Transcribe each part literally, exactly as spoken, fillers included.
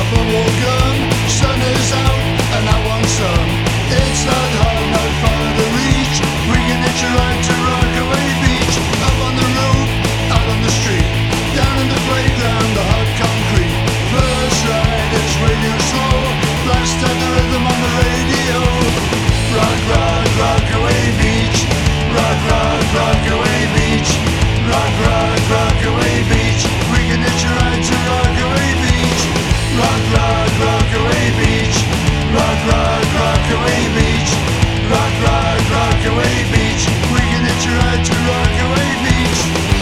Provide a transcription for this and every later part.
bubble gum. Sun is out and I want some. It's not hard, not far to reach. We can hitch a ride to Rockaway Beach. Up on the roof, out on the street, down in the playground, the hot concrete. First ride is radio slow. Blast out the rhythm on the radio. Rock, rock, Rockaway Beach. Rock, rock, Rockaway Beach. Rock, rock, Rockaway Beach. We can hitch a ride to Rockaway Beach. Rock, rock, Rockaway Beach. Rock, rock, Rockaway Beach. Rock, rock, Rockaway Beach. We can hitch a ride to Rockaway Beach.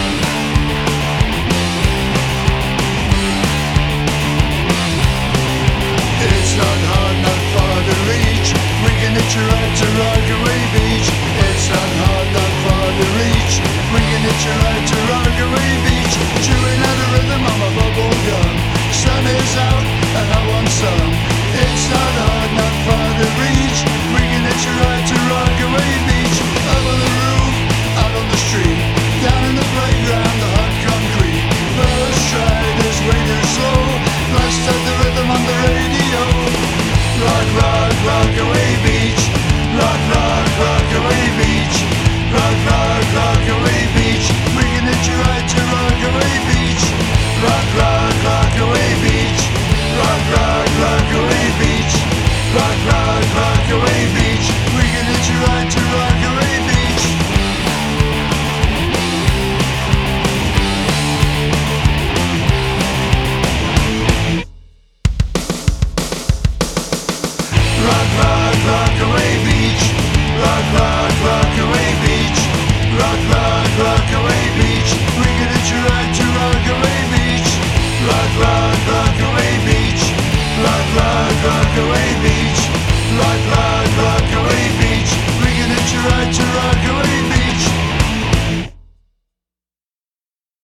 It's not hard, not far to reach. We can hitch a ride to Rockaway Beach. It's not hard, not far to reach. We can hitch a ride to Rockaway Beach. Chewing out a rhythm on my bubble gum. Sun is out and I want some. It's not hard, not far to reach. We can hitch a ride to Rockaway Beach. Up on the roof, out on the street, down in the playground, the hot concrete. First ride is way too slow. Blast out the rhythm on the radio. Rock, rock, Rockaway Beach. Rock, rock, Rockaway Beach. Rock, rock, Rockaway Beach. We can hitch a ride to Rockaway Beach. Rock, rock, Rockaway Beach. Rock, rock, Rockaway Beach. Rock, rock, Rockaway Beach. We can hitch a ride to Rockaway Beach. Rock, rock, Rockaway Beach. Rock, rock, Rockaway Beach. Rock, rock, Rockaway Beach. We can hitch a ride to Rockaway Beach. Rock, rock, Rockaway Beach. Rock, rock, Rockaway Beach. Rock, rock, Rockaway Beach. We can hitch a ride to